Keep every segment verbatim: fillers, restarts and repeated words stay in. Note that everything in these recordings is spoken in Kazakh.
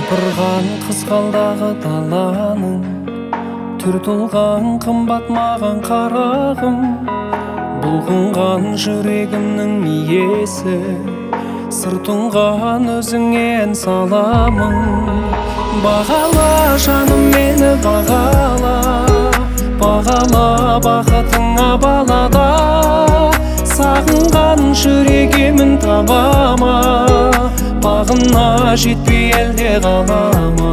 Құлпырған қызғалдағы даланың, түр тұлған қымбат маған қарағым. Бұлғынған жүрегімнің иесі, сыр тұнған өзіңе ән саламын. Бағала жаным мені бағала, бағала бақытыңа балада. Сағынған жүрегімін табама, бағына жетпей әлде қалама.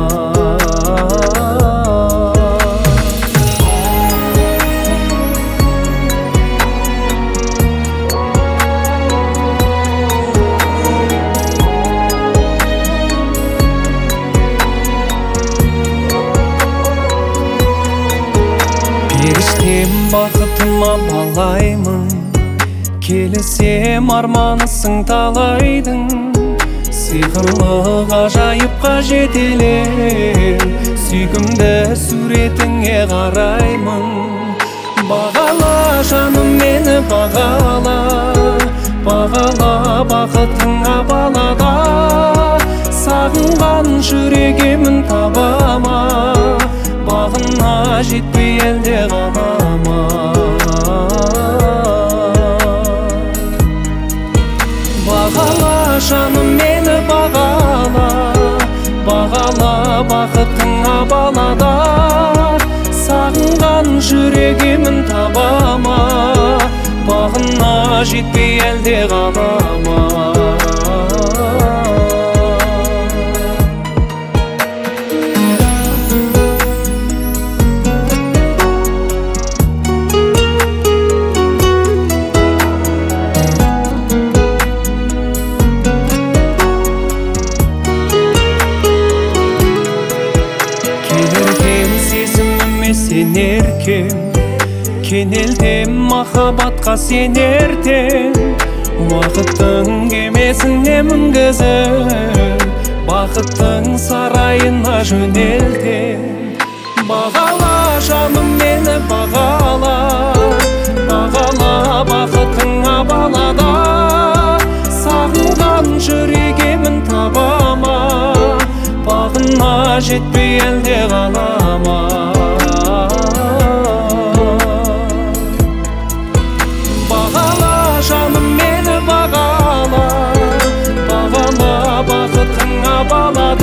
Періштем бақытыма балаймын, келісем арманысың талайдың. Сиқырлы ғажайыпқа жетелер, сүйкімді суретіңе қараймын. Бағала жаным мені бағала, бағала бақытыңа балада. Сағынған жүрегімін табама, бағына жетпей әлде қалама. Бағала жаным мені бағала, бағала бақытыңа балада. Сағынған жүрегімін табама, бағына жетпей әлде қалама. Сенеркем, кенелдем махаббатқа сенертем. Уақыттың кемесіне мінгізіп, бақыттың сарайына жөнелтем. Бағала жаным мені бағала, бағала бақытыңа балада. Сағынған жүрегімін табама, бағына жетпей әлде қалама. Бағала жаным мені бағала, бағала бақытыңа балада.